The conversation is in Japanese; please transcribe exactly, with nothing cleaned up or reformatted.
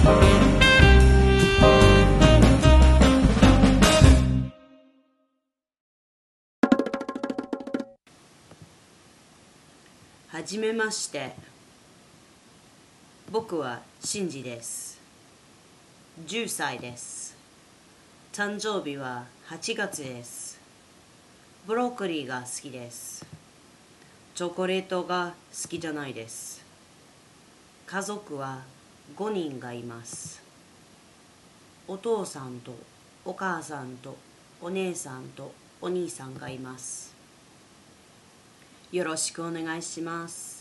はじめまして。僕はシンジです。じゅっさいです。誕生日ははちがつです。ブロッコリーが好きです。チョコレートが好きじゃないです。家族はごにんがいます。お父さんとお母さんとお姉さんとお兄さんがいます。よろしくお願いします。